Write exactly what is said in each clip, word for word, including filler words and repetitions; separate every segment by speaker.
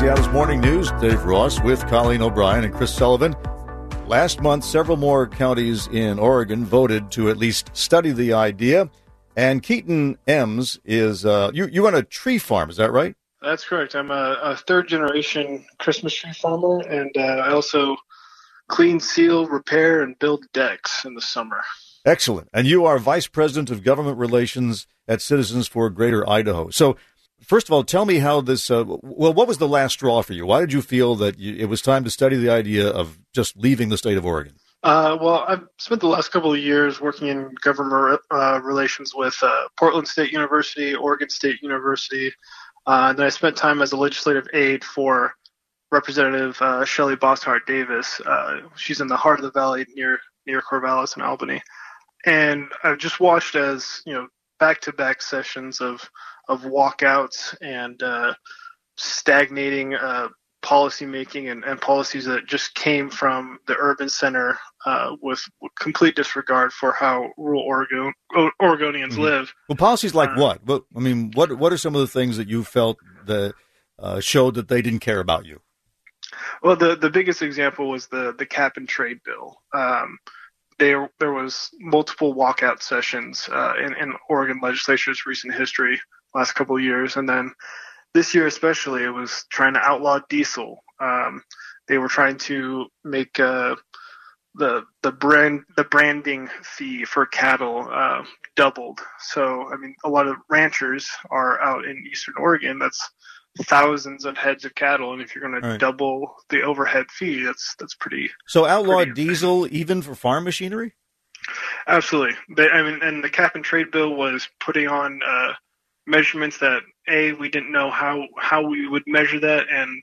Speaker 1: Seattle's Morning News. Dave Ross with Colleen O'Brien and Chris Sullivan. Last month, several more counties in Oregon voted to at least study the idea. And Keaton Ems is, uh, you, you run a tree farm, is that right?
Speaker 2: That's correct. I'm a, a third-generation Christmas tree farmer, and uh, I also clean, seal, repair, and build decks in the summer.
Speaker 1: Excellent. And you are Vice President of Government Relations at Citizens for Greater Idaho. So, first of all, tell me how this, uh, well, what was the last straw for you? Why did you feel that you, it was time to study the idea of just leaving the state of Oregon?
Speaker 2: Uh, well, I've spent the last couple of years working in government uh, relations with uh, Portland State University, Oregon State University, uh, and then I spent time as a legislative aide for Representative uh, Shelley Bosshart Davis. Uh, she's in the heart of the valley near near Corvallis and Albany. And I've just watched as, you know, back-to-back sessions of of walkouts and uh, stagnating uh, policy making and, and policies that just came from the urban center uh, with, with complete disregard for how rural Oregon, Oregonians mm-hmm. live.
Speaker 1: Well, policies like
Speaker 2: uh,
Speaker 1: what? Well, I mean, what what are some of the things that you felt that uh, showed that they didn't care about you?
Speaker 2: Well, the, the biggest example was the, the cap and trade bill. Um, There, there was multiple walkout sessions uh, in, in Oregon legislature's recent history, last couple of years, and then this year especially, it was trying to outlaw diesel. Um, they were trying to make uh, the the brand the branding fee for cattle uh, doubled. So, I mean, a lot of ranchers are out in Eastern Oregon. That's thousands of heads of cattle, and if you're going
Speaker 1: right.
Speaker 2: to double the overhead fee, that's that's pretty.
Speaker 1: So outlaw
Speaker 2: pretty
Speaker 1: diesel even for farm machinery?
Speaker 2: Absolutely. They, I mean, and the cap and trade bill was putting on uh, measurements that A, we didn't know how how we would measure that, and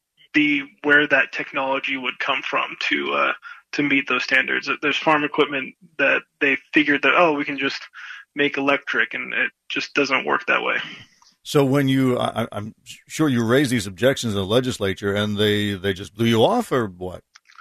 Speaker 2: B, where that technology would come from to uh, to meet those standards. There's farm equipment that they figured that, oh, we can just make electric, and it just doesn't work that way.
Speaker 1: So when you, I, I'm sure you raised these objections in the legislature, and they, they just blew you off, or what?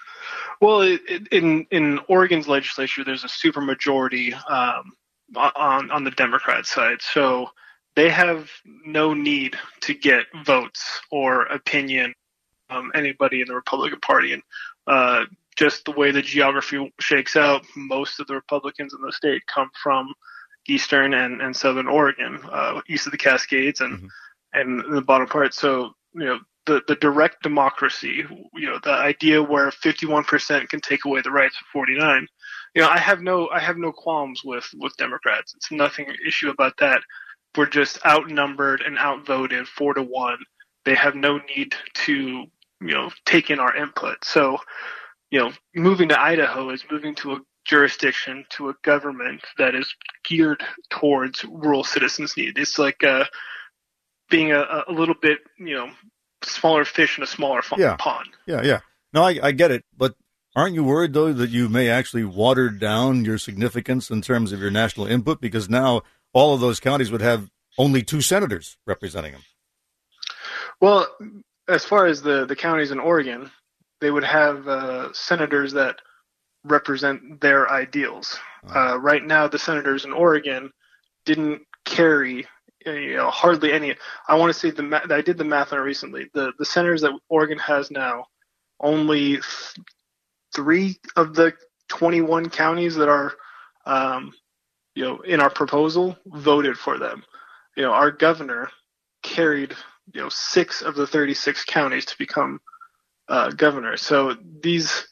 Speaker 2: Well, it, it, in in Oregon's legislature, there's a supermajority um, on on the Democrat side, so they have no need to get votes or opinion from anybody in the Republican Party, and uh, just the way the geography shakes out, most of the Republicans in the state come from Eastern and, and Southern Oregon, uh, east of the Cascades and mm-hmm. and the bottom part. So, you know, the, the direct democracy, you know, the idea where fifty-one percent can take away the rights of forty-nine. You know, I have no I have no qualms with, with Democrats. It's nothing issue about that. We're just outnumbered and outvoted four to one. They have no need to, you know, take in our input. So, you know, moving to Idaho is moving to a jurisdiction, to a government that is geared towards rural citizens' needs. It's like uh, being a, a little bit, you know, smaller fish in a smaller fa-
Speaker 1: yeah.
Speaker 2: pond.
Speaker 1: Yeah, yeah. No, I, I get it. But aren't you worried, though, that you may actually water down your significance in terms of your national input? Because now all of those counties would have only two senators representing them.
Speaker 2: Well, as far as the, the counties in Oregon, they would have uh, senators that represent their ideals. Uh, right now, the senators in Oregon didn't carry, you know, hardly any. I want to say the ma- I did the math on it recently. The the senators that Oregon has now, only th- three of the twenty-one counties that are, um, you know, in our proposal voted for them. You know, our governor carried, you know, six of the thirty-six counties to become uh, governor. So these.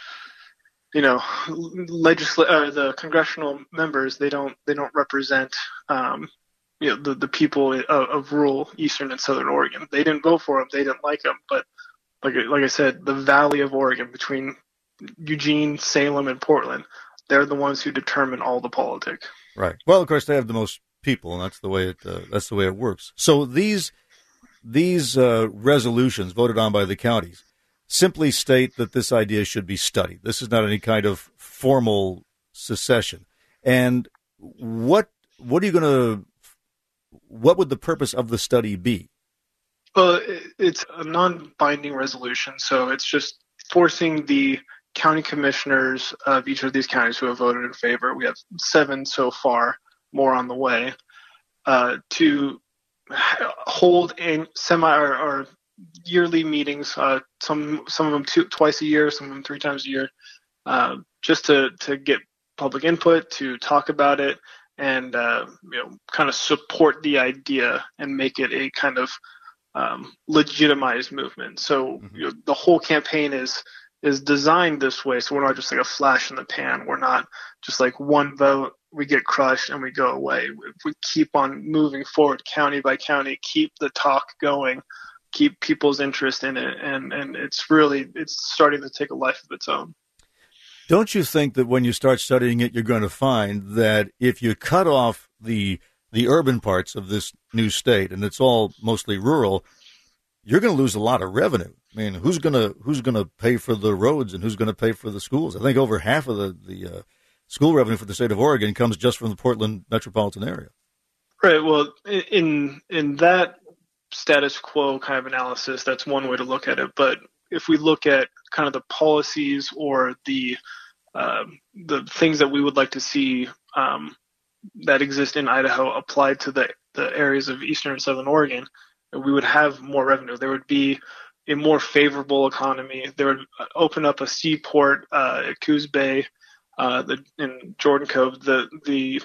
Speaker 2: You know, legisl- uh, the congressional members, they don't they don't represent um, you know the, the people of, of rural Eastern and Southern Oregon. They didn't vote for them. They didn't like them. But like like I said, the Valley of Oregon between Eugene, Salem, and Portland, they're the ones who determine all the politics.
Speaker 1: Right. Well, of course, they have the most people, and that's the way it uh, that's the way it works. So these these uh, resolutions voted on by the counties simply state that this idea should be studied. This is not any kind of formal secession. And what what are you going to? What would the purpose of the study be?
Speaker 2: Well, it's a non-binding resolution, so it's just forcing the county commissioners of each of these counties who have voted in favor. We have seven so far, more on the way, uh, to hold a semi or, or yearly meetings, uh, some some of them two, twice a year, some of them three times a year, uh, just to, to get public input, to talk about it, and uh, you know, kind of support the idea and make it a kind of um, legitimized movement. So mm-hmm. you know, the whole campaign is is designed this way, so we're not just like a flash in the pan. We're not just like one vote, we get crushed and we go away. If we keep on moving forward county by county, keep the talk going, keep people's interest in it, and, and it's really, it's starting to take a life of its own.
Speaker 1: Don't you think that when you start studying it, you're going to find that if you cut off the the urban parts of this new state, and it's all mostly rural, you're going to lose a lot of revenue. I mean, who's going to who's going to pay for the roads and who's going to pay for the schools? I think over half of the the uh, school revenue for the state of Oregon comes just from the Portland metropolitan area.
Speaker 2: Right. Well, in in that status quo kind of analysis, that's one way to look at it. But if we look at kind of the policies or the uh, the things that we would like to see um, that exist in Idaho applied to the the areas of eastern and southern Oregon, we would have more revenue. There would be a more favorable economy. There would open up a seaport uh, at Coos Bay, uh, the, in Jordan Cove. The the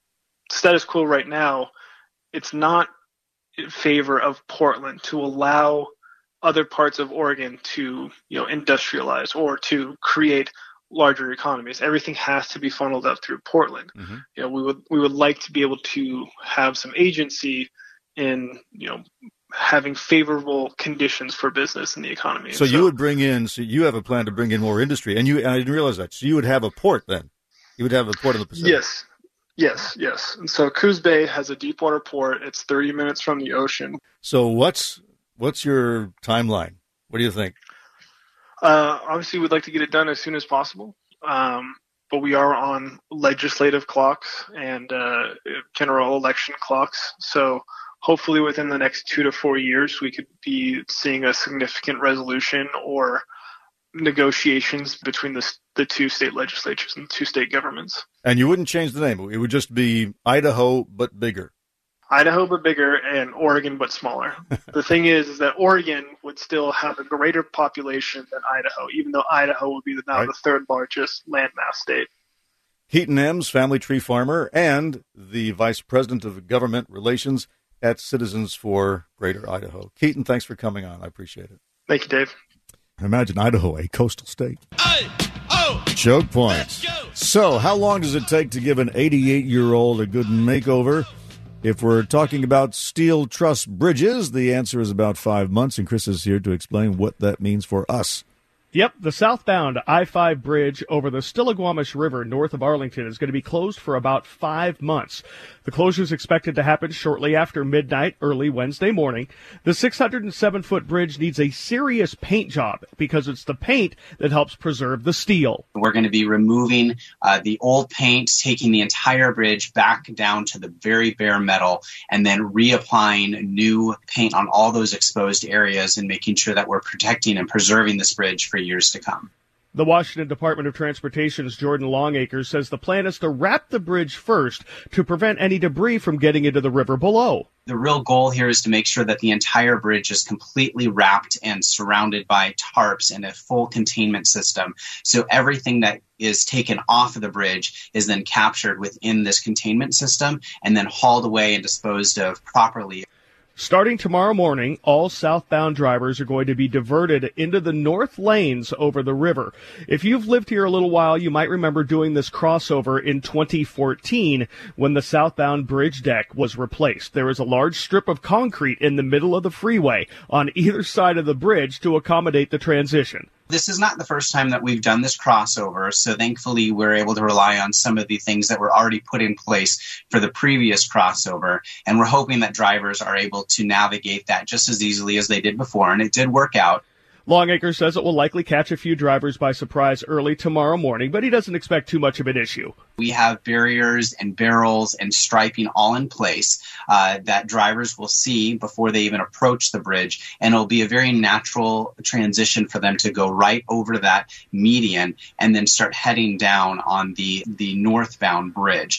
Speaker 2: status quo right now, it's not in favor of Portland to allow other parts of Oregon to, you know, industrialize or to create larger economies. Everything has to be funneled up through Portland. Mm-hmm. You know, we would we would like to be able to have some agency in, you know, having favorable conditions for business in the economy.
Speaker 1: So, so you would bring in, so you have a plan to bring in more industry, and you, and I didn't realize that. So you would have a port then. You would have a port in the Pacific.
Speaker 2: Yes, yes, yes. And so Coos Bay has a deep water port. It's thirty minutes from the ocean.
Speaker 1: So what's what's your timeline? What do you think?
Speaker 2: Uh, obviously, we'd like to get it done as soon as possible. Um, but we are on legislative clocks and uh, general election clocks. So hopefully within the next two to four years, we could be seeing a significant resolution or negotiations between the, the two state legislatures and two state governments. And
Speaker 1: you wouldn't change the name. It would just be Idaho, but bigger.
Speaker 2: Idaho, but bigger, and Oregon, but smaller. The thing is, is that Oregon would still have a greater population than Idaho, even though Idaho would be the, now right. the third largest landmass state.
Speaker 1: Keaton Ems, family tree farmer, and the vice president of government relations at Citizens for Greater Idaho. Keaton, thanks for coming on. I appreciate it.
Speaker 2: Thank you, Dave.
Speaker 1: Imagine Idaho, a coastal state. I-O! Choke points. So, how long does it take to give an eighty-eight-year-old a good makeover? If we're talking about steel truss bridges, the answer is about five months, and Chris is here to explain what that means for us.
Speaker 3: Yep, the southbound I five bridge over the Stillaguamish River north of Arlington is going to be closed for about five months. The closure is expected to happen shortly after midnight, early Wednesday morning. The six hundred seven foot bridge needs a serious paint job because it's the paint that helps preserve the steel.
Speaker 4: We're going to be removing uh, the old paint, taking the entire bridge back down to the very bare metal, and then reapplying new paint on all those exposed areas and making sure that we're protecting and preserving this bridge for years to come.
Speaker 3: The Washington Department of Transportation's Jordan Longacre says the plan is to wrap the bridge first to prevent any debris from getting into the river below.
Speaker 4: The real goal here is to make sure that the entire bridge is completely wrapped and surrounded by tarps and a full containment system. So everything that is taken off of the bridge is then captured within this containment system and then hauled away and disposed of properly.
Speaker 3: Starting tomorrow morning, all southbound drivers are going to be diverted into the north lanes over the river. If you've lived here a little while, you might remember doing this crossover in twenty fourteen when the southbound bridge deck was replaced. There was a large strip of concrete in the middle of the freeway on either side of the bridge to accommodate the transition.
Speaker 4: This is not the first time that we've done this crossover, so thankfully we're able to rely on some of the things that were already put in place for the previous crossover, and we're hoping that drivers are able to navigate that just as easily as they did before, and it did work out.
Speaker 3: Longacre says it will likely catch a few drivers by surprise early tomorrow morning, but he doesn't expect too much of an issue.
Speaker 4: We have barriers and barrels and striping all in place uh, that drivers will see before they even approach the bridge, and it'll be a very natural transition for them to go right over that median and then start heading down on the, the northbound bridge.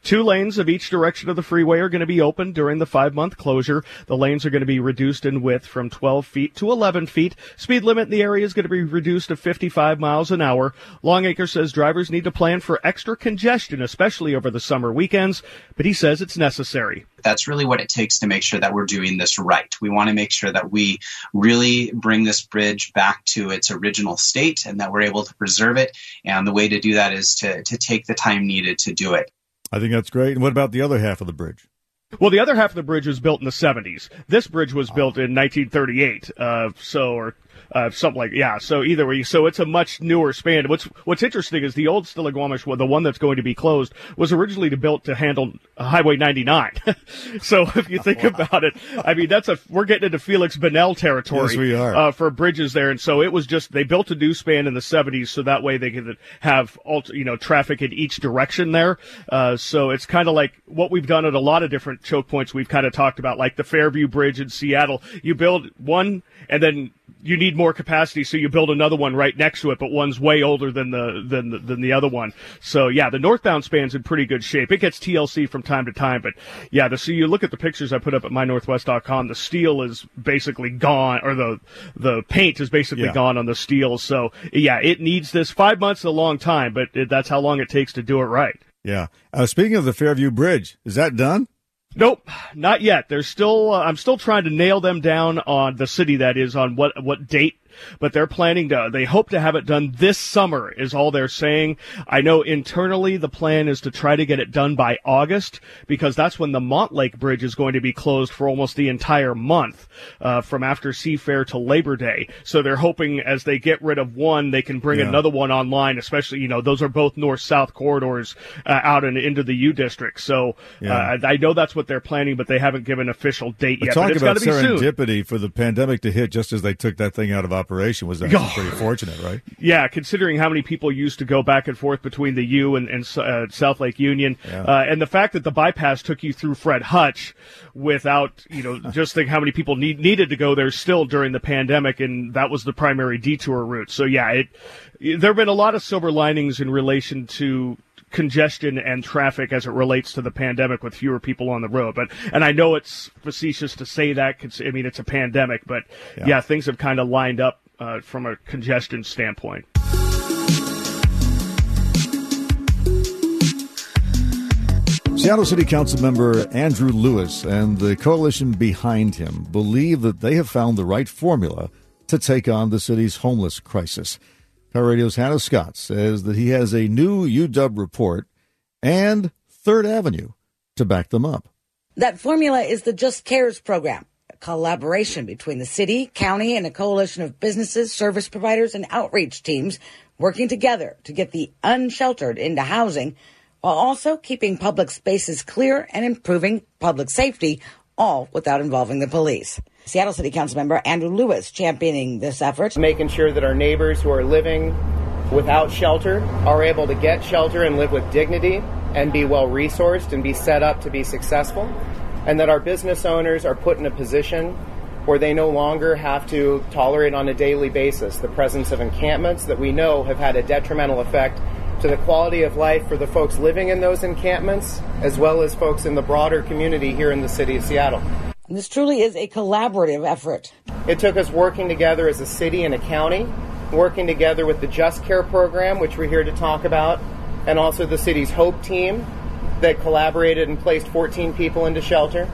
Speaker 3: Two lanes of each direction of the freeway are going to be open during the five-month closure. The lanes are going to be reduced in width from twelve feet to eleven feet. Speed limit in the area is going to be reduced to fifty-five miles an hour. Longacre says drivers need to plan for extra congestion, especially over the summer weekends, but he says it's necessary.
Speaker 4: That's really what it takes to make sure that we're doing this right. We want to make sure that we really bring this bridge back to its original state and that we're able to preserve it. And the way to do that is to, to take the time needed to do it.
Speaker 1: I think that's great. And what about the other half of the bridge?
Speaker 3: Well, the other half of the bridge was built in the seventies. This bridge was built in nineteen thirty-eight. Uh, so, or uh, something like, yeah. So either way, so it's a much newer span. What's What's interesting is the old Stillaguamish, the one that's going to be closed, was originally built to handle Highway ninety-nine. So if you think wow. about it, I mean, that's a we're getting into Felix Bonnell territory.
Speaker 1: Yes, we are.
Speaker 3: Uh, for bridges there, and so it was just they built a new span in the seventies, so that way they could have you know traffic in each direction there. Uh, so it's kind of like what we've done at a lot of different choke points. We've kind of talked about, like the Fairview Bridge in Seattle. You build one, and then you need more capacity, so you build another one right next to it, but one's way older than the than the, than the other one. So yeah, the northbound span's in pretty good shape. It gets T L C from time to time, but yeah, the so you look at the pictures I put up at my northwest dot com. The steel is basically gone, or the the paint is basically yeah. gone on the steel. So yeah, it needs this. Five months is a long time, but it, that's how long it takes to do it right.
Speaker 1: Yeah. Uh, speaking of the Fairview Bridge, is that done?
Speaker 3: Nope, not yet. There's still, uh, I'm still trying to nail them down on the city that is on what, what date, but they're planning to, they hope to have it done this summer is all they're saying. I know internally the plan is to try to get it done by August because that's when the Montlake Bridge is going to be closed for almost the entire month, uh, from after Seafair to Labor Day. So they're hoping as they get rid of one, they can bring yeah. another one online, especially, you know, those are both north-south corridors, uh, out and into the U district. So, yeah. uh, I know that's what they're planning, but they haven't given an official date
Speaker 1: but
Speaker 3: yet.
Speaker 1: Talk
Speaker 3: but it's
Speaker 1: about
Speaker 3: gotta be
Speaker 1: serendipity
Speaker 3: soon.
Speaker 1: For the pandemic to hit just as they took that thing out of operation was actually pretty fortunate, right?
Speaker 3: Yeah, considering how many people used to go back and forth between the U and, and uh, South Lake Union, yeah. uh, and the fact that the bypass took you through Fred Hutch without, you know, just think how many people need, needed to go there still during the pandemic, and that was the primary detour route. So yeah, it, there have been a lot of silver linings in relation to congestion and traffic as it relates to the pandemic with fewer people on the road. But, and I know it's facetious to say that, I mean, it's a pandemic, but yeah, yeah things have kind of lined up uh, from a congestion standpoint.
Speaker 1: Seattle City Council member Andrew Lewis and the coalition behind him believe that they have found the right formula to take on the city's homeless crisis. Power Radio's Hannah Scott says that he has a new U W report and Third Avenue to back them up.
Speaker 5: That formula is the Just Cares program, a collaboration between the city, county, and a coalition of businesses, service providers, and outreach teams working together to get the unsheltered into housing while also keeping public spaces clear and improving public safety, all without involving the police. Seattle City Council member Andrew Lewis championing this effort.
Speaker 6: Making sure that our neighbors who are living without shelter are able to get shelter and live with dignity and be well resourced and be set up to be successful, and that our business owners are put in a position where they no longer have to tolerate on a daily basis the presence of encampments that we know have had a detrimental effect to the quality of life for the folks living in those encampments as well as folks in the broader community here in the city of Seattle.
Speaker 5: And this truly is a collaborative effort.
Speaker 6: It took us working together as a city and a county, working together with the Just Care program, which we're here to talk about, and also the city's HOPE team that collaborated and placed fourteen people into shelter,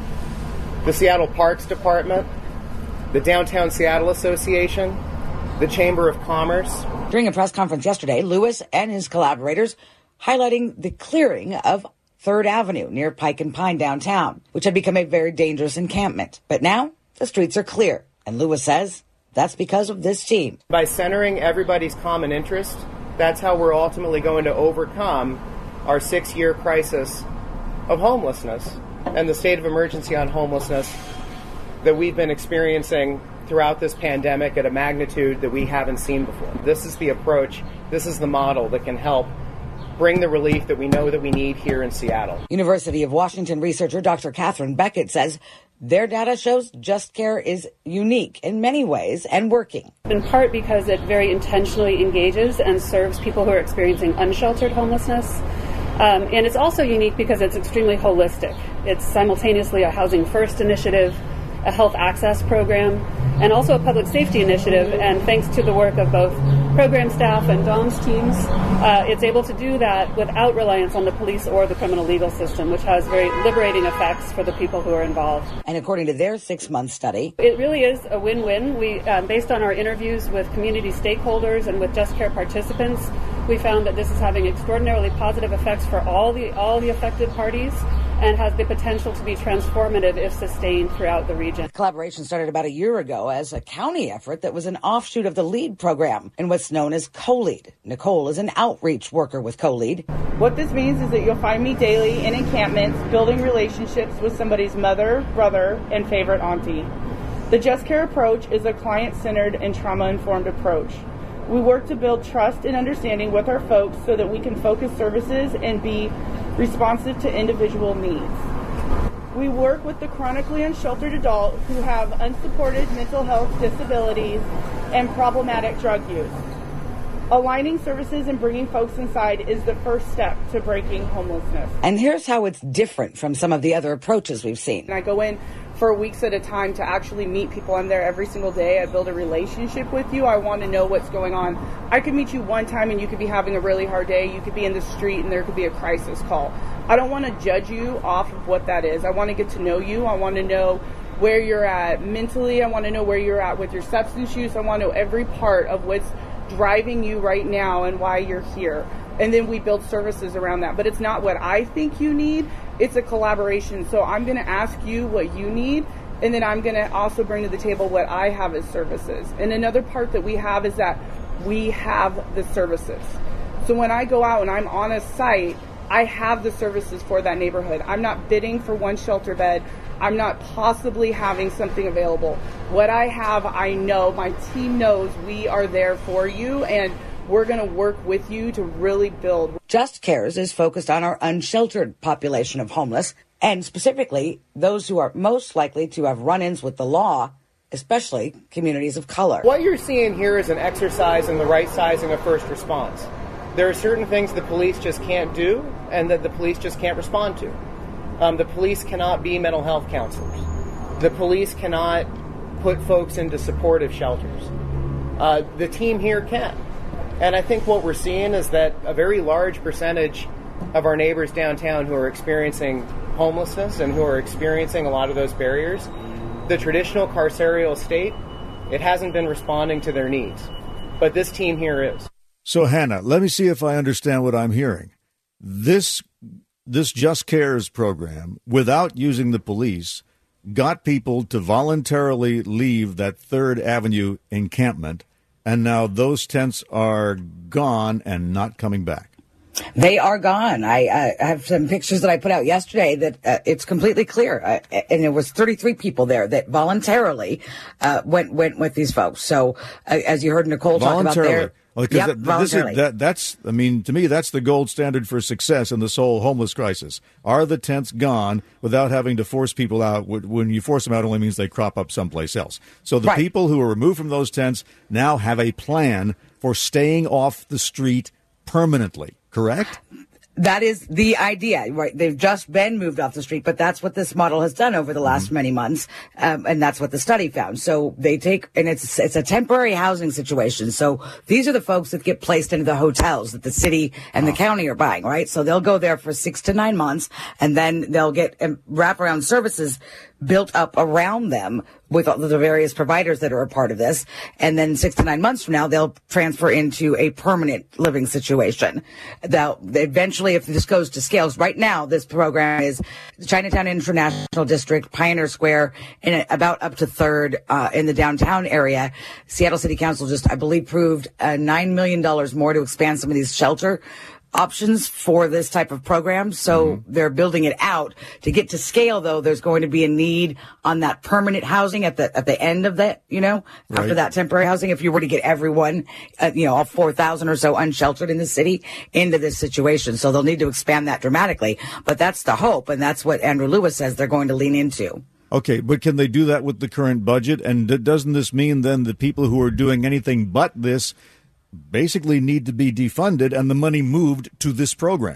Speaker 6: the Seattle Parks Department, the Downtown Seattle Association, the Chamber of Commerce.
Speaker 5: During a press conference yesterday, Lewis and his collaborators highlighting the clearing of Third Avenue near Pike and Pine downtown, which had become a very dangerous encampment. But now the streets are clear, and Lewis says that's because of this team.
Speaker 6: By centering everybody's common interest, that's how we're ultimately going to overcome our six-year crisis of homelessness and the state of emergency on homelessness that we've been experiencing throughout this pandemic at a magnitude that we haven't seen before. This is the approach, this is the model that can help bring the relief that we know that we need here in Seattle.
Speaker 5: University of Washington researcher Doctor Catherine Beckett says their data shows Just Care is unique in many ways and working.
Speaker 7: In part because it very intentionally engages and serves people who are experiencing unsheltered homelessness. Um, and it's also unique because it's extremely holistic. It's simultaneously a Housing First initiative, a health access program, and also a public safety initiative. And thanks to the work of both program staff and D O M S teams, uh, it's able to do that without reliance on the police or the criminal legal system, which has very liberating effects for the people who are involved.
Speaker 5: And according to their six-month study,
Speaker 7: it really is a win-win. We, um, based on our interviews with community stakeholders and with Just Care participants, we found that this is having extraordinarily positive effects for all the all the affected parties, and has the potential to be transformative if sustained throughout the region.
Speaker 5: Collaboration started about a year ago as a county effort that was an offshoot of the LEAD program and what's known as CoLead. Nicole is an outreach worker with CoLead.
Speaker 8: What this means is that you'll find me daily in encampments building relationships with somebody's mother, brother, and favorite auntie. The Just Care approach is a client-centered and trauma-informed approach. We work to build trust and understanding with our folks so that we can focus services and be responsive to individual needs. We work with the chronically unsheltered adult who have unsupported mental health disabilities and problematic drug use. Aligning services and bringing folks inside is the first step to breaking homelessness.
Speaker 5: And here's how it's different from some of the other approaches we've seen.
Speaker 8: And I go in for weeks at a time to actually meet people. I'm there every single day. I build a relationship with you. I want to know what's going on. I could meet you one time and you could be having a really hard day. You could be in the street and there could be a crisis call. I don't want to judge you off of what that is. I want to get to know you. I want to know where you're at mentally. I want to know where you're at with your substance use. I want to know every part of what's driving you right now and why you're here. And then we build services around that. But it's not what I think you need. It's a collaboration. So I'm going to ask you what you need, and then I'm going to also bring to the table what I have as services. And another part that we have is that we have the services. So when I go out and I'm on a site, I have the services for that neighborhood. I'm not bidding for one shelter bed. I'm not possibly having something available. What I have, I know. My team knows we are there for you, and we're going to work with you to really build.
Speaker 5: Just Cares is focused on our unsheltered population of homeless, and specifically those who are most likely to have run-ins with the law, especially communities of color.
Speaker 6: What you're seeing here is an exercise in the right sizing of first response. There are certain things the police just can't do and that the police just can't respond to. Um, the police cannot be mental health counselors. The police cannot put folks into supportive shelters. Uh, the team here can. And I think what we're seeing is that a very large percentage of our neighbors downtown who are experiencing homelessness and who are experiencing a lot of those barriers, the traditional carceral state, it hasn't been responding to their needs. But this team here is.
Speaker 1: So, Hannah, let me see if I understand what I'm hearing. This this Just Cares program, without using the police, got people to voluntarily leave that Third Avenue encampment, and now those tents are gone and not coming back.
Speaker 5: They are gone. I, I have some pictures that I put out yesterday that uh, it's completely clear. Uh, and there was thirty-three people there that voluntarily uh, went went with these folks. So uh, as you heard Nicole talk about there.
Speaker 1: Well,
Speaker 5: yep,
Speaker 1: that, this is, that, that's, I mean, to me, that's the gold standard for success in this whole homeless crisis. Are the tents gone without having to force people out? When you force them out, it only means they crop up someplace else. So the right. people who are removed from those tents now have a plan for staying off the street permanently, correct?
Speaker 5: That is the idea, right? They've just been moved off the street, but that's what this model has done over the last mm-hmm. many months, um, and that's what the study found. So they take, and it's it's a temporary housing situation. So these are the folks that get placed into the hotels that the city and the county are buying, right? So they'll go there for six to nine months, and then they'll get um, wraparound services built up around them with all the various providers that are a part of this. And then six to nine months from now, they'll transfer into a permanent living situation. They'll eventually, if this goes to scales, right now, this program is Chinatown International District, Pioneer Square, and about up to Third uh, in the downtown area. Seattle City Council just, I believe, proved uh, nine million dollars more to expand some of these shelter options for this type of program. So mm-hmm. they're building it out. To get to scale, though, there's going to be a need on that permanent housing at the at the end of that, you know, right. after that temporary housing. If you were to get everyone, uh, you know, all four thousand or so unsheltered in the city into this situation. So they'll need to expand that dramatically. But that's the hope. And that's what Andrew Lewis says they're going to lean into.
Speaker 1: Okay, but can they do that with the current budget? And doesn't this mean then the people who are doing anything but this basically need to be defunded and the money moved to this program?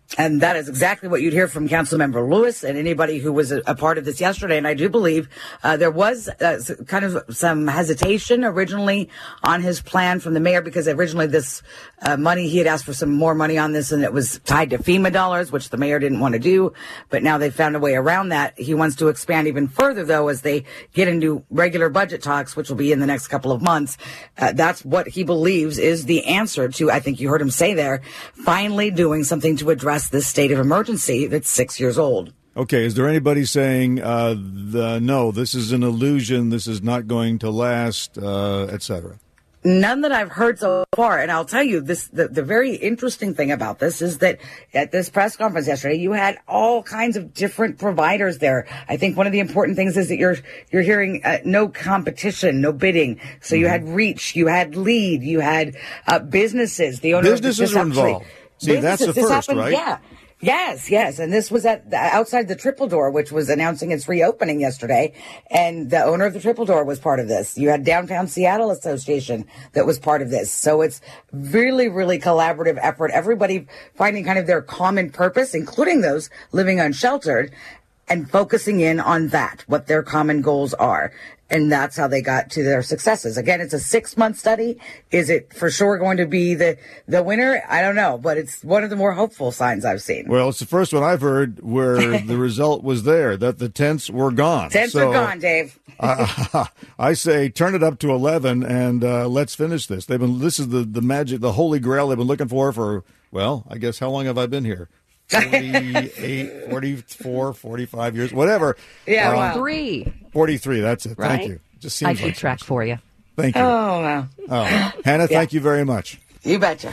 Speaker 5: And that is exactly what you'd hear from Councilmember Lewis and anybody who was a, a part of this yesterday. And I do believe uh, there was uh, kind of some hesitation originally on his plan from the mayor, because originally this uh, money, he had asked for some more money on this, and it was tied to FEMA dollars, which the mayor didn't want to do. But now they found a way around that. He wants to expand even further, though, as they get into regular budget talks, which will be in the next couple of months. Uh, that's what he believes is the answer to, I think you heard him say there, finally doing something to address this state of emergency that's six years old.
Speaker 1: Okay, is there anybody saying, uh, the, no, this is an illusion, this is not going to last, uh, et cetera?
Speaker 5: None that I've heard so far. And I'll tell you this, the, the very interesting thing about this is that at this press conference yesterday, you had all kinds of different providers there. I think one of the important things is that you're, you're hearing uh, no competition, no bidding. So mm-hmm. you had Reach, you had Lead, you had uh, businesses. The owner
Speaker 1: Businesses
Speaker 5: of
Speaker 1: are involved. See, that's the first,
Speaker 5: happened,
Speaker 1: right?
Speaker 5: Yeah. Yes, yes. And this was at outside the Triple Door, which was announcing its reopening yesterday. And the owner of the Triple Door was part of this. You had Downtown Seattle Association that was part of this. So it's really, really collaborative effort. Everybody finding kind of their common purpose, including those living unsheltered, and focusing in on that, what their common goals are. And that's how they got to their successes. Again, it's a six-month study. Is it for sure going to be the, the winner? I don't know, but it's one of the more hopeful signs I've seen.
Speaker 1: Well, it's the first one I've heard where the result was there, that the tents were gone.
Speaker 5: Tents
Speaker 1: so,
Speaker 5: are gone, Dave.
Speaker 1: uh, I say turn it up to eleven and uh, let's finish this. They've been. This is the, the magic, the holy grail they've been looking for for, well, I guess how long have I been here? forty-eight, forty-four, forty-five years, whatever.
Speaker 5: Yeah,
Speaker 1: um,
Speaker 5: wow.
Speaker 9: Three.
Speaker 1: forty-three, that's it.
Speaker 9: Right?
Speaker 1: Thank you. Just seems
Speaker 9: I keep
Speaker 1: like
Speaker 9: track for you.
Speaker 1: Thank you.
Speaker 5: Oh, wow.
Speaker 1: Oh, Hannah,
Speaker 5: Yeah.
Speaker 1: thank you very much.
Speaker 5: You betcha.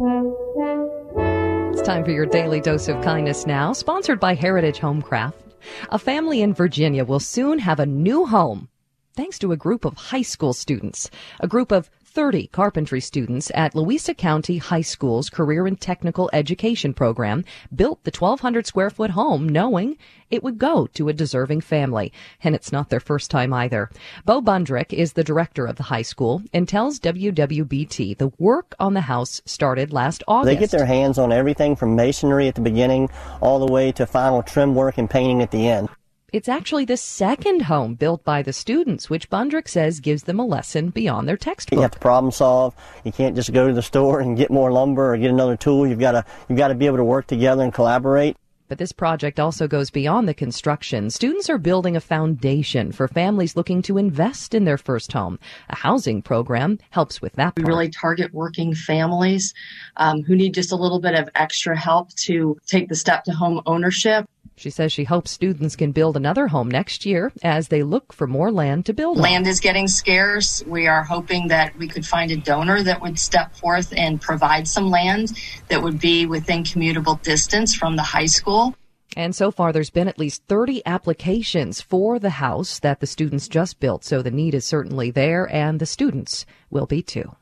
Speaker 9: It's time for your daily dose of kindness now, sponsored by Heritage Homecraft. A family in Virginia will soon have a new home thanks to a group of high school students. A group of thirty carpentry students at Louisa County High School's Career and Technical Education program built the twelve hundred square foot home knowing it would go to a deserving family. And it's not their first time either. Bo Bundrick is the director of the high school and tells W W B T the work on the house started last August.
Speaker 10: They get their hands on everything from masonry at the beginning all the way to final trim work and painting at the end.
Speaker 9: It's actually the second home built by the students, which Bundrick says gives them a lesson beyond their textbook.
Speaker 10: You have to problem solve. You can't just go to the store and get more lumber or get another tool. You've got to you've got to be able to work together and collaborate.
Speaker 9: But this project also goes beyond the construction. Students are building a foundation for families looking to invest in their first home. A housing program helps with that part.
Speaker 11: We really target working families um, who need just a little bit of extra help to take the step to home ownership.
Speaker 9: She says she hopes students can build another home next year as they look for more land to build on.
Speaker 11: Land is getting scarce. We are hoping that we could find a donor that would step forth and provide some land that would be within commutable distance from the high school.
Speaker 9: And so far, there's been at least thirty applications for the house that the students just built. So the need is certainly there, and the students will be too.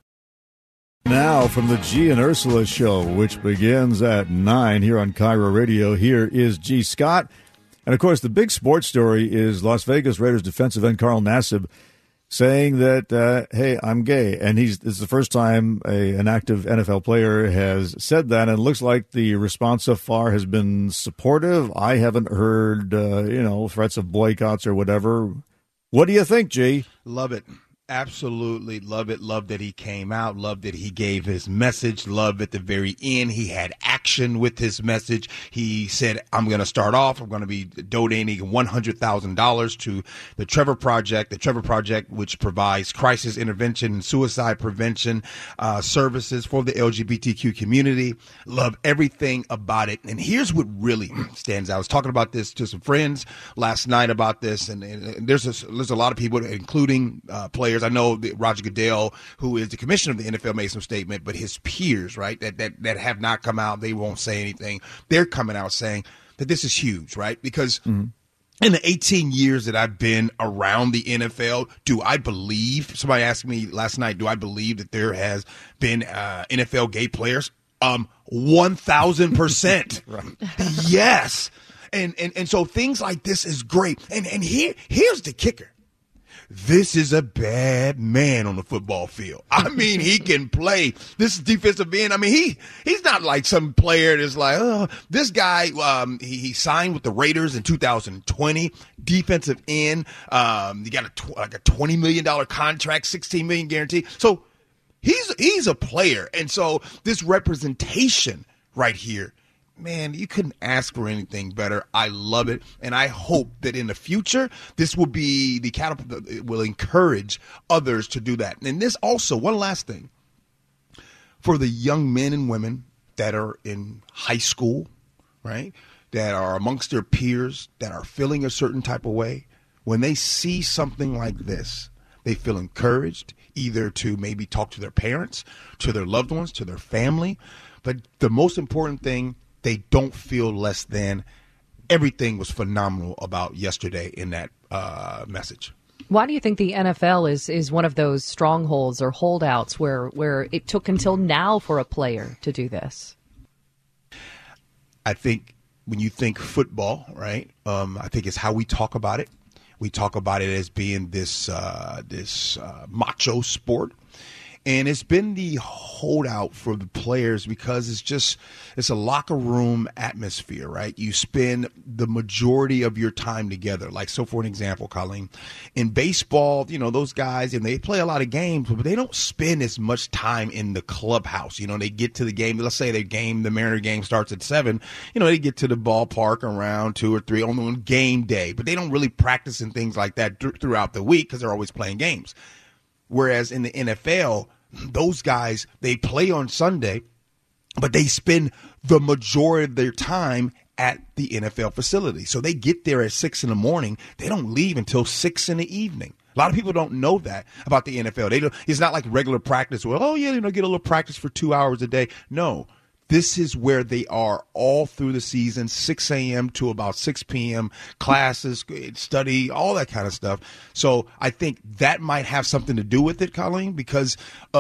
Speaker 1: Now from the G and Ursula Show, which begins at nine here on Cairo Radio, here is G. Scott. And, of course, the big sports story is Las Vegas Raiders defensive end Carl Nassib saying that, uh, hey, I'm gay. And he's it's the first time a, an active N F L player has said that. And it looks like the response so far has been supportive. I haven't heard, uh, you know, threats of boycotts or whatever. What do you think, G?
Speaker 12: Love it. Absolutely love it. Love that he came out. Love that he gave his message. Love at the very end. He had action with his message. He said, I'm going to start off. I'm going to be donating one hundred thousand dollars to the Trevor Project, the Trevor Project, which provides crisis intervention and suicide prevention uh, services for the L G B T Q community. Love everything about it. And here's what really stands out. I was talking about this to some friends last night about this, and, and there's, a, there's a lot of people, including uh, players. I know that Roger Goodell, who is the commissioner of the N F L, made some statement, but his peers, right, that, that that have not come out, they won't say anything. They're coming out saying that this is huge, right? Because mm-hmm. in the eighteen years that I've been around the N F L, do I believe, somebody asked me last night, do I believe that there has been uh, N F L gay players? Um, one thousand percent. Right. Yes. And, and, and so things like this is great. And, and here, here's the kicker. this is a bad man on the football field. I mean, he can play. This defensive end, I mean, he he's not like some player that's like, oh, this guy, um, he, he signed with the Raiders in two thousand twenty, defensive end. Um, he got a tw- like a twenty million dollars contract, sixteen million dollars guarantee. So he's he's a player. And so this representation right here, man, you couldn't ask for anything better. I love it, and I hope that in the future, this will be the catapult. It will encourage others to do that. And this also, one last thing, for the young men and women that are in high school, right, that are amongst their peers, that are feeling a certain type of way, when they see something like this, they feel encouraged either to maybe talk to their parents, to their loved ones, to their family. But the most important thing, they don't feel less than. Everything was phenomenal about yesterday in that uh, message.
Speaker 9: Why do you think the N F L is, is one of those strongholds or holdouts where, where it took until now for a player to do this?
Speaker 12: I think when you think football, right, um, I think it's how we talk about it. We talk about it as being this uh, this uh, macho sport. And it's been the holdout for the players because it's just, it's a locker room atmosphere, right? You spend the majority of your time together. Like, so for an example, Colleen, in baseball, you know, those guys, and they play a lot of games, but they don't spend as much time in the clubhouse. You know, they get to the game, let's say the game, the Mariner game starts at seven, you know, they get to the ballpark around two or three on game day, but they don't really practice and things like that th- throughout the week because they're always playing games. Whereas in the N F L, those guys, they play on Sunday, but they spend the majority of their time at the N F L facility. So they get there at six in the morning. They don't leave until six in the evening. A lot of people don't know that about the N F L. They don't, it's not like regular practice. Well, oh, yeah, you know, get a little practice for two hours a day. No. This is where they are all through the season, six a.m. to about six p.m., classes, study, all that kind of stuff. So I think that might have something to do with it, Colleen, because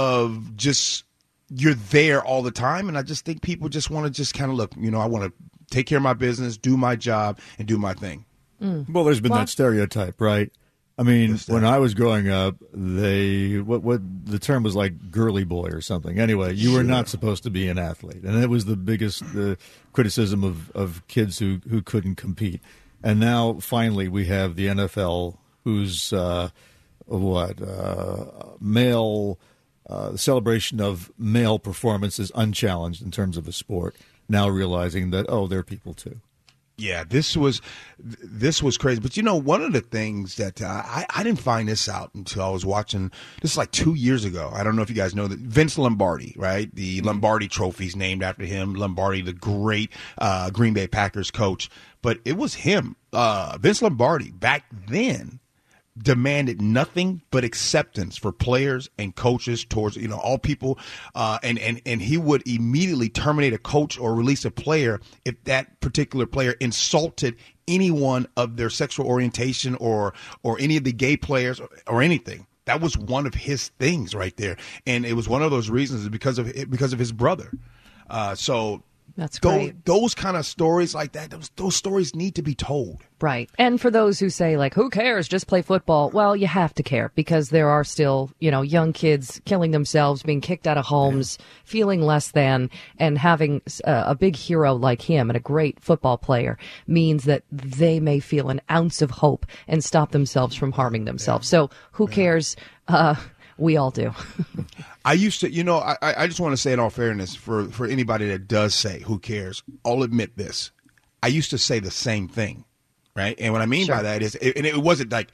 Speaker 12: of just you're there all the time. And I just think people just want to just kind of look, you know, I want to take care of my business, do my job, and do my thing.
Speaker 1: Mm. Well, there's been well, that stereotype, right? I mean, when I was growing up, they what what the term was like girly boy or something. Anyway, you were not supposed to be an athlete, and it was the biggest uh, criticism of, of kids who, who couldn't compete. And now, finally, we have the N F L, who's uh, what uh, male uh, celebration of male performance is unchallenged in terms of a sport. Now realizing that oh, they're people too.
Speaker 12: Yeah, this was this was crazy. But, you know, one of the things that uh, I, I didn't find this out until I was watching this like two years ago. I don't know if you guys know that Vince Lombardi, right? The Lombardi trophy is named after him. Lombardi, the great uh, Green Bay Packers coach. But it was him, uh, Vince Lombardi, back then demanded nothing but acceptance for players and coaches towards, you know, all people. Uh, and, and, and he would immediately terminate a coach or release a player if that particular player insulted anyone of their sexual orientation or, or any of the gay players or, or anything. That was one of his things right there. And it was one of those reasons because of, because of his brother. Uh, so
Speaker 9: That's
Speaker 12: great. Those, those kind of stories like that, those, those stories need to be told.
Speaker 9: Right. And for those who say, like, who cares? Just play football. Well, you have to care because there are still, you know, young kids killing themselves, being kicked out of homes, yeah. feeling less than, and having a, a big hero like him and a great football player means that they may feel an ounce of hope and stop themselves from harming themselves. Yeah. So who yeah. cares? Uh, we all do.
Speaker 12: I used to, you know, I, I just want to say in all fairness for, for anybody that does say who cares, I'll admit this. I used to say the same thing. Right. And what I mean sure. by that is, and it wasn't like,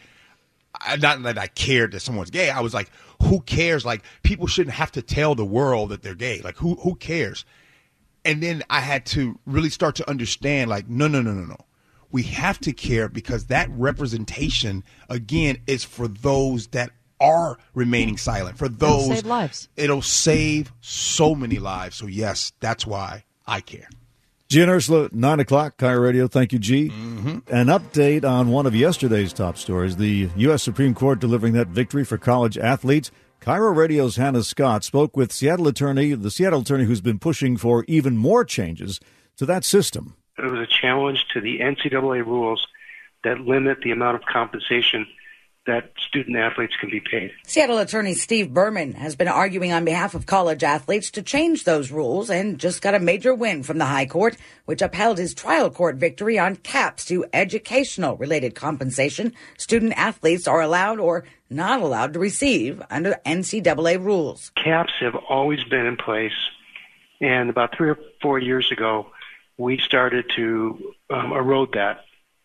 Speaker 12: not that I cared that someone's gay. I was like, who cares? Like, people shouldn't have to tell the world that they're gay. Like, who who cares? And then I had to really start to understand, like, no, no, no, no, no. We have to care because that representation, again, is for those that are remaining silent. For those,
Speaker 9: it'll save lives.
Speaker 12: It'll save so many lives. So, yes, that's why I care.
Speaker 1: G and Ursula, nine o'clock, Kaya Radio. Thank you, G.
Speaker 12: Mm-hmm.
Speaker 1: An update on one of yesterday's top stories, the U S Supreme Court delivering that victory for college athletes. Cairo Radio's Hannah Scott spoke with Seattle attorney, the Seattle attorney who's been pushing for even more changes to that system.
Speaker 13: It was a challenge to the N C double A rules that limit the amount of compensation that student athletes can be paid.
Speaker 5: Seattle attorney Steve Berman has been arguing on behalf of college athletes to change those rules and just got a major win from the High Court, which upheld his trial court victory on caps to educational-related compensation student athletes are allowed or not allowed to receive under N C double A rules.
Speaker 13: Caps have always been in place, and about three or four years ago, we started to um, erode that.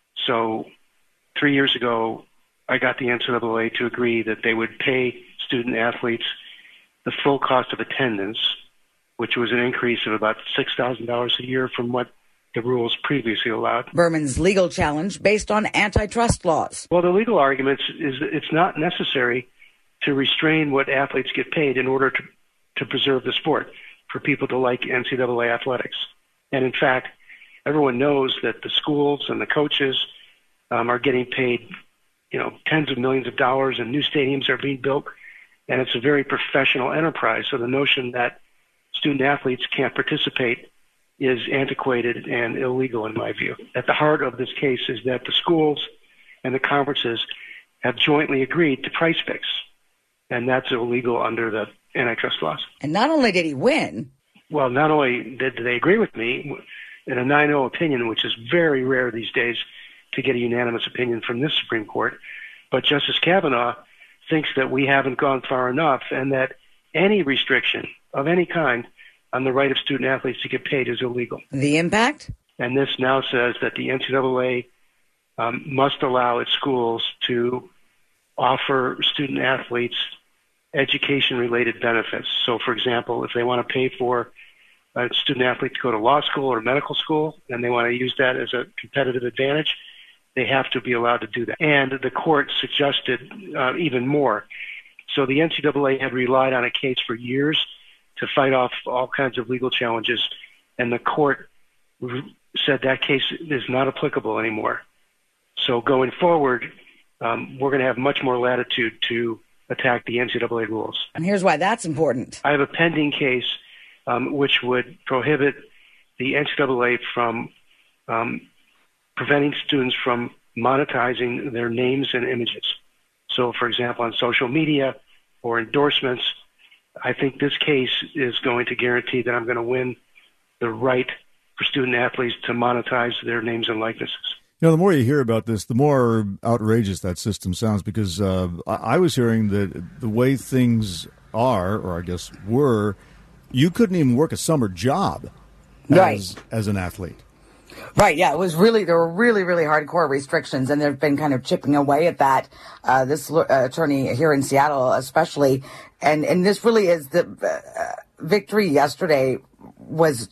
Speaker 13: So three years ago, I got the N C double A to agree that they would pay student athletes the full cost of attendance, which was an increase of about six thousand dollars a year from what the rules previously allowed.
Speaker 5: Berman's legal challenge based on antitrust laws.
Speaker 13: Well, the legal argument is that it's not necessary to restrain what athletes get paid in order to, to preserve the sport for people to like N C double A athletics. And in fact, everyone knows that the schools and the coaches um, are getting paid you know, tens of millions of dollars, and new stadiums are being built, and it's a very professional enterprise. So the notion that student athletes can't participate is antiquated and illegal in my view. At the heart of this case is that the schools and the conferences have jointly agreed to price fix, and that's illegal under the antitrust laws.
Speaker 5: And not only did he win.
Speaker 13: Well, not only did they agree with me in a nine oh opinion, which is very rare these days, to get a unanimous opinion from this Supreme Court. But Justice Kavanaugh thinks that we haven't gone far enough and that any restriction of any kind on the right of student athletes to get paid is illegal.
Speaker 5: The impact?
Speaker 13: And this now says that the N C double A um, must allow its schools to offer student athletes education-related benefits. So, for example, if they want to pay for a student athlete to go to law school or medical school and they want to use that as a competitive advantage, they have to be allowed to do that. And the court suggested uh, even more. So the N C double A had relied on a case for years to fight off all kinds of legal challenges, and the court said that case is not applicable anymore. So going forward, um, we're going to have much more latitude to attack the N C double A rules.
Speaker 5: And here's why that's important.
Speaker 13: I have a pending case um, which would prohibit the N C double A from um, preventing students from monetizing their names and images. So, for example, on social media or endorsements, I think this case is going to guarantee that I'm going to win the right for student athletes to monetize their names and likenesses.
Speaker 1: You know, the more you hear about this, the more outrageous that system sounds, because uh, I was hearing that the way things are, or I guess were, you couldn't even work a summer job as,
Speaker 5: right.
Speaker 1: as an athlete.
Speaker 5: Right, yeah, it was really, there were really, really hardcore restrictions, and they've been kind of chipping away at that. Uh, this uh, attorney here in Seattle, especially, and, and this really is the uh, victory yesterday was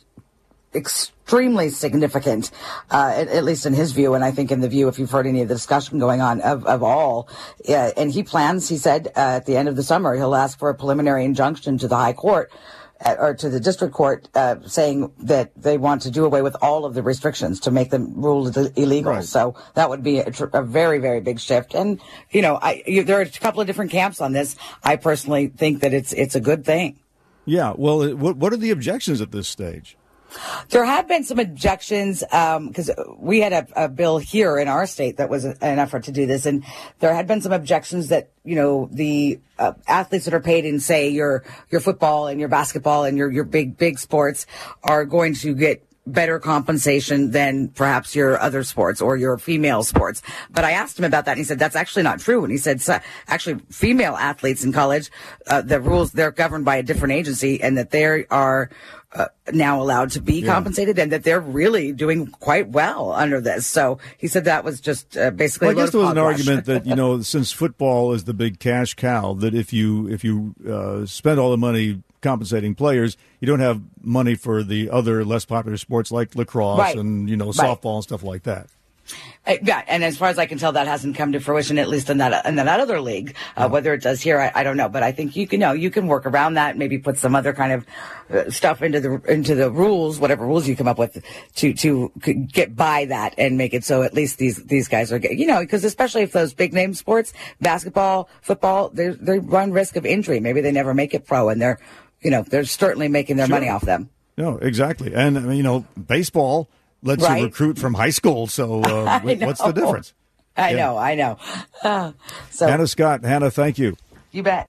Speaker 5: extremely significant, uh, at, at least in his view, and I think in the view, if you've heard any of the discussion going on, of, of all. Uh, and he plans, he said, uh, at the end of the summer, he'll ask for a preliminary injunction to the High Court, or to the district court, uh, saying that they want to do away with all of the restrictions to make them ruled illegal. Right. So that would be a, tr- a very, very big shift. And, you know, I, you, there are a couple of different camps on this. I personally think that it's it's a good thing.
Speaker 1: Yeah. Well, what, what are the objections at this stage?
Speaker 5: There have been some objections, because um, we had a, a bill here in our state that was an effort to do this, and there had been some objections that, you know, the uh, athletes that are paid in, say, your your football and your basketball and your, your big, big sports are going to get better compensation than perhaps your other sports or your female sports. But I asked him about that, and he said that's actually not true. And he said, so, actually, female athletes in college, uh, the rules, they're governed by a different agency, and that they are Uh, now allowed to be yeah. compensated, and that they're really doing quite well under this. So he said that was just uh, basically.
Speaker 1: Well, I guess there was an
Speaker 5: hogwash.
Speaker 1: argument that, you know, since football is the big cash cow, that if you if you uh, spend all the money compensating players, you don't have money for the other less popular sports like lacrosse
Speaker 5: right.
Speaker 1: and, you know,
Speaker 5: right.
Speaker 1: softball and stuff like that.
Speaker 5: Uh, yeah, and as far as I can tell, that hasn't come to fruition, at least in that in that other league. Uh,
Speaker 1: oh.
Speaker 5: Whether it does here, I, I don't know. But I think you can know you can work around that. Maybe put some other kind of uh, stuff into the into the rules, whatever rules you come up with, to to get by that and make it so at least these these guys are, you know, because especially if those big name sports, basketball, football, they they run risk of injury. Maybe they never make it pro, and they're, you know, they're certainly making their
Speaker 1: sure.
Speaker 5: money off them.
Speaker 1: No, exactly, and I mean, you know, baseball lets
Speaker 5: right.
Speaker 1: you recruit from high school. So uh, what's the difference?
Speaker 5: I
Speaker 1: Yeah.
Speaker 5: know, I know. Uh, so
Speaker 1: Hannah Scott. Hannah, thank you.
Speaker 5: you bet.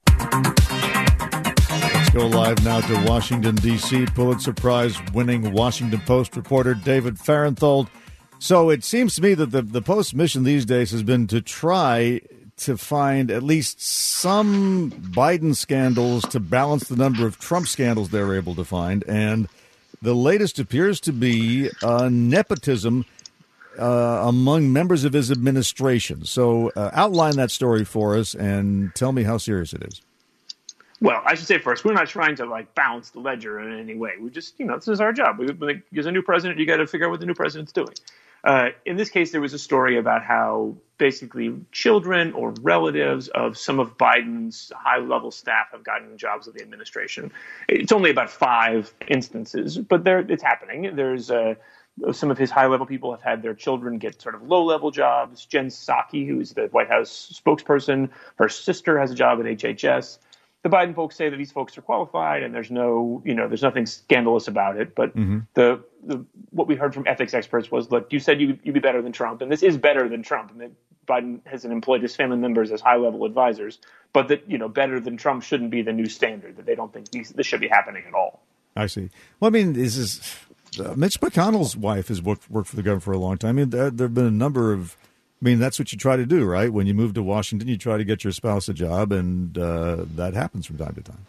Speaker 1: Let's go live now to Washington, D C Pulitzer Prize-winning Washington Post reporter David Fahrenthold. So it seems to me that the, the Post's mission these days has been to try to find at least some Biden scandals to balance the number of Trump scandals they're able to find. And the latest appears to be uh, nepotism uh, among members of his administration. So uh, outline that story for us and tell me how serious it is.
Speaker 14: Well, I should say first, we're not trying to like balance the ledger in any way. We just, you know, this is our job. We, when there's a new president, you got to figure out what the new president's doing. Uh, in this case, there was a story about how basically children or relatives of some of Biden's high-level staff have gotten jobs with the administration. It's only about five instances, but there, it's happening. There's uh, some of his high-level people have had their children get sort of low-level jobs. Jen Psaki, who is the White House spokesperson, her sister has a job at H H S. The Biden folks say that these folks are qualified and there's no, you know, there's nothing scandalous about it. But
Speaker 1: mm-hmm.
Speaker 14: the, the what we heard from ethics experts was, look, you said you, you'd be better than Trump. And this is better than Trump. And that Biden hasn't employed his family members as high level advisors. But that, you know, better than Trump shouldn't be the new standard, that they don't think these, this should be happening at all.
Speaker 1: I see. Well, I mean, this is uh, Mitch McConnell's wife has worked, worked for the government for a long time. I mean, there, there have been a number of I mean, that's what you try to do, right? When you move to Washington, you try to get your spouse a job, and uh, that happens from time to time.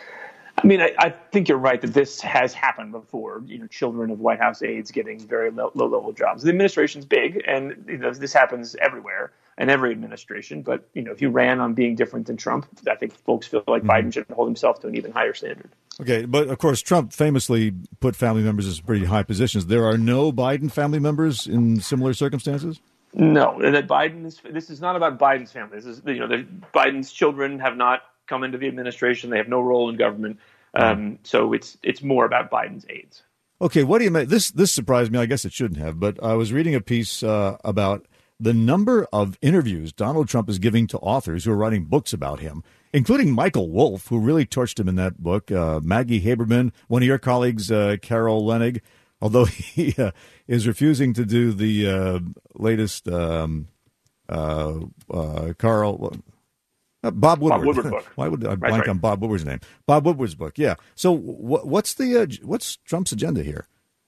Speaker 14: I mean, I, I think you're right that this has happened before. You know, children of White House aides getting very low, low-level jobs. The administration's big, and you know, this happens everywhere in every administration. But you know, if you ran on being different than Trump, I think folks feel like mm-hmm. Biden should hold himself to an even higher standard.
Speaker 1: Okay, but of course, Trump famously put family members in pretty high positions. There are no Biden family members in similar circumstances?
Speaker 14: No, that Biden is. This is not about Biden's family. This is, you know, the, Biden's children have not come into the administration. They have no role in government. Um, so it's it's more about Biden's aides.
Speaker 1: Okay, what do you make? This this surprised me. I guess it shouldn't have, but I was reading a piece uh, about the number of interviews Donald Trump is giving to authors who are writing books about him, including Michael Wolff, who really torched him in that book. Uh, Maggie Haberman, one of your colleagues, uh, Carol Leonnig. Although he uh, is refusing to do the uh, latest um, uh, uh, Carl uh, Bob Woodward.
Speaker 14: Bob Woodward book.
Speaker 1: Why would I
Speaker 14: right,
Speaker 1: blank
Speaker 14: right.
Speaker 1: on Bob Woodward's name? Bob Woodward's book. Yeah. So wh- what's the uh, what's Trump's agenda here?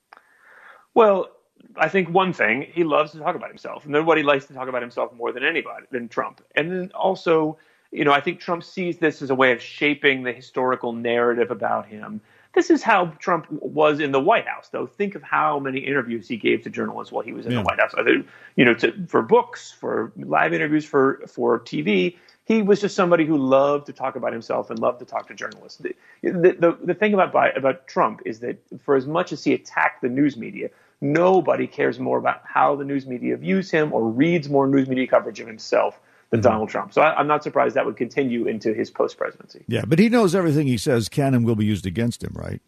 Speaker 14: Well, I think one thing, he loves to talk about himself, and nobody likes to talk about himself more than anybody than Trump. And then also, you know, I think Trump sees this as a way of shaping the historical narrative about him. This is how Trump was in the White House, though. Think of how many interviews he gave to journalists while he was in yeah. the White House. Either, you know, to, for books, for live interviews, for for T V. He was just somebody who loved to talk about himself and loved to talk to journalists. The the, the, the thing about about Trump is that for as much as he attacked the news media, nobody cares more about how the news media views him or reads more news media coverage of himself than mm-hmm. Donald Trump. So I, I'm not surprised that would continue into his post-presidency.
Speaker 1: Yeah, but he knows everything he says can and will be used against him, right?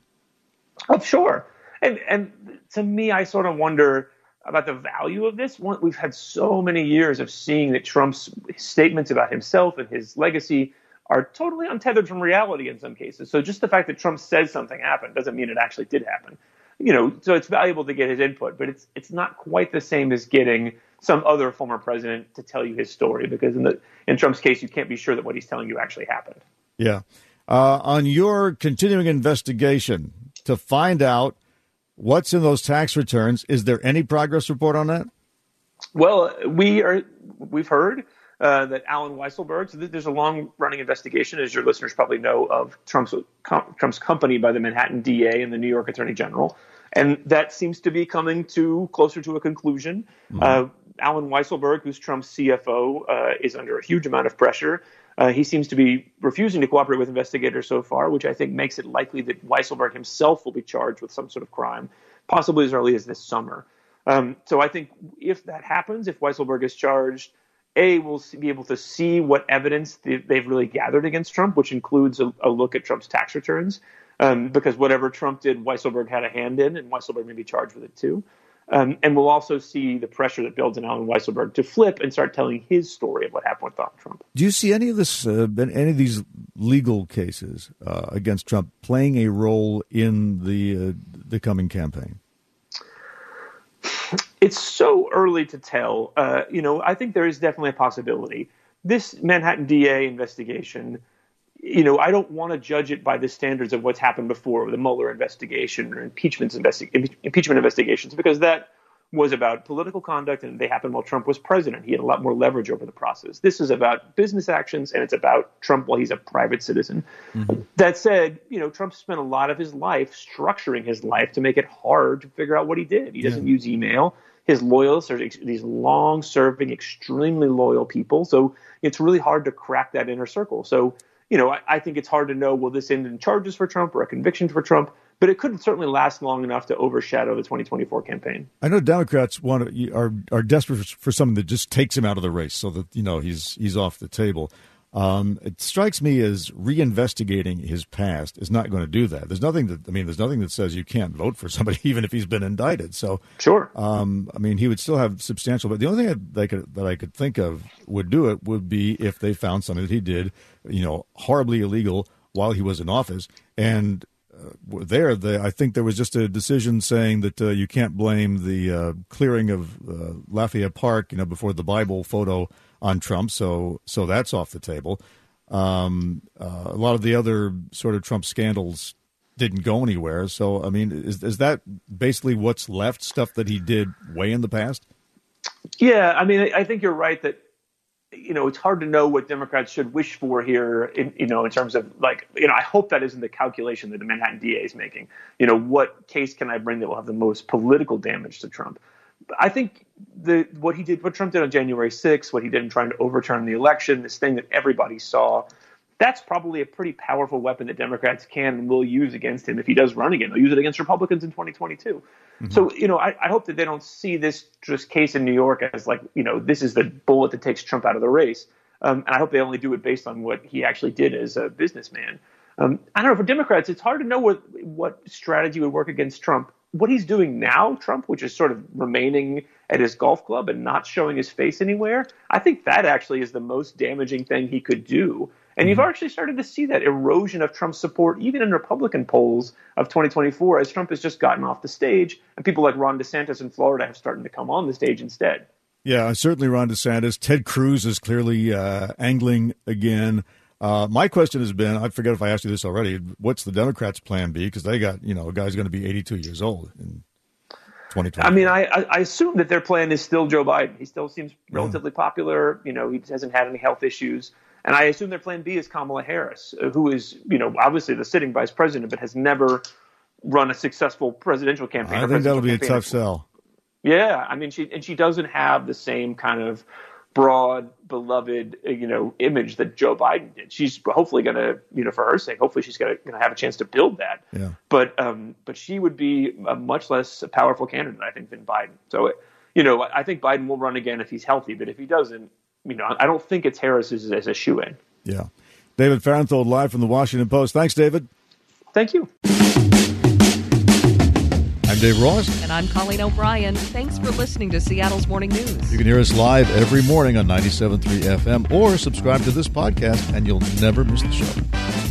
Speaker 14: Oh, sure. And and to me, I sort of wonder about the value of this. We've had so many years of seeing that Trump's statements about himself and his legacy are totally untethered from reality in some cases. So just the fact that Trump says something happened doesn't mean it actually did happen. You know, so it's valuable to get his input, but it's it's not quite the same as getting some other former president to tell you his story, because in the in Trump's case, you can't be sure that what he's telling you actually happened.
Speaker 1: Yeah. Uh, on your continuing investigation to find out what's in those tax returns, is there any progress report on that?
Speaker 14: Well, we are. We've heard uh, that Alan Weisselberg. So there's a long-running investigation, as your listeners probably know, of Trump's com, Trump's company by the Manhattan D A and the New York Attorney General, and that seems to be coming to closer to a conclusion. Mm-hmm. Uh, Alan Weisselberg, who's Trump's C F O, uh, is under a huge amount of pressure. Uh, he seems to be refusing to cooperate with investigators so far, which I think makes it likely that Weisselberg himself will be charged with some sort of crime, possibly as early as this summer. Um, so I think if that happens, if Weisselberg is charged, A, we'll be able to see what evidence they've really gathered against Trump, which includes a, a look at Trump's tax returns, um, because whatever Trump did, Weisselberg had a hand in, and Weisselberg may be charged with it too. Um, and we'll also see the pressure that builds in Alan Weisselberg to flip and start telling his story of what happened with Donald Trump.
Speaker 1: Do you see any of this, uh, any of these legal cases uh, against Trump playing a role in the uh, the coming campaign?
Speaker 14: It's so early to tell. Uh, you know, I think there is definitely a possibility. This Manhattan D A investigation, you know, I don't want to judge it by the standards of what's happened before, the Mueller investigation or impeachment investi- impeachment investigations, because that was about political conduct and they happened while Trump was president. He had a lot more leverage over the process. This is about business actions, and it's about Trump while he's a private citizen. Mm-hmm. That said, you know, Trump spent a lot of his life structuring his life to make it hard to figure out what he did. He doesn't yeah. use email. His loyalists are ex- these long-serving, extremely loyal people. So it's really hard to crack that inner circle. So, you know, I, I think it's hard to know, will this end in charges for Trump or a conviction for Trump? But it could certainly last long enough to overshadow the twenty twenty-four campaign.
Speaker 1: I know Democrats want to, are are desperate for something that just takes him out of the race, so that you know he's he's off the table. Um, it strikes me as reinvestigating his past is not going to do that. There's nothing that I mean. There's nothing that says you can't vote for somebody even if he's been indicted. So
Speaker 14: sure.
Speaker 1: Um, I mean, he would still have substantial. But the only thing that I could that I could think of would do it would be if they found something that he did, you know, horribly illegal while he was in office and. Uh, there, the, I think there was just a decision saying that uh, you can't blame the uh, clearing of uh, Lafayette Park, you know, before the Bible photo on Trump. So, so that's off the table. Um, uh, a lot of the other sort of Trump scandals didn't go anywhere. So, I mean, is is that basically what's left? Stuff that he did way in the past?
Speaker 14: Yeah, I mean, I think you're right that. You know, it's hard to know what Democrats should wish for here, in, you know, in terms of like, you know, I hope that isn't the calculation that the Manhattan D A is making. You know, what case can I bring that will have the most political damage to Trump? I think the what he did, what Trump did on January sixth, what he did in trying to overturn the election, this thing that everybody saw, that's probably a pretty powerful weapon that Democrats can and will use against him if he does run again. They'll use it against Republicans in twenty twenty-two. Mm-hmm. So, you know, I, I hope that they don't see this just case in New York as like, you know, this is the bullet that takes Trump out of the race. Um, and I hope they only do it based on what he actually did as a businessman. Um, I don't know. For Democrats, it's hard to know what what strategy would work against Trump. What he's doing now, Trump, which is sort of remaining at his golf club and not showing his face anywhere, I think that actually is the most damaging thing he could do. And mm-hmm. you've actually started to see that erosion of Trump's support, even in Republican polls of twenty twenty-four, as Trump has just gotten off the stage. And people like Ron DeSantis in Florida have started to come on the stage instead.
Speaker 1: Yeah, certainly Ron DeSantis. Ted Cruz is clearly uh, angling again. Uh, my question has been, I forget if I asked you this already, what's the Democrats' plan B? Because they got, you know, a guy's going to be eighty-two years old in twenty twenty.
Speaker 14: I mean, I, I assume that their plan is still Joe Biden. He still seems relatively yeah. popular. You know, he hasn't had any health issues. And I assume their plan B is Kamala Harris, who is, you know, obviously the sitting vice president, but has never run a successful presidential campaign.
Speaker 1: I think that'll be a tough sell.
Speaker 14: Yeah. I mean, she and she doesn't have the same kind of broad, beloved, you know, image that Joe Biden did. She's hopefully going to, you know, for her sake, hopefully she's going to have a chance to build that.
Speaker 1: Yeah.
Speaker 14: But um, but she would be a much less powerful candidate, I think, than Biden. So, you know, I think Biden will run again if he's healthy. But if he doesn't, you know, I don't think it's Harris as, as a shoe-in.
Speaker 1: Yeah. David Fahrenthold live from the Washington Post. Thanks, David.
Speaker 14: Thank you.
Speaker 1: I'm Dave Ross.
Speaker 9: And I'm Colleen O'Brien. Thanks for listening to Seattle's Morning News.
Speaker 1: You can hear us live every morning on ninety-seven point three F M or subscribe to this podcast and you'll never miss the show.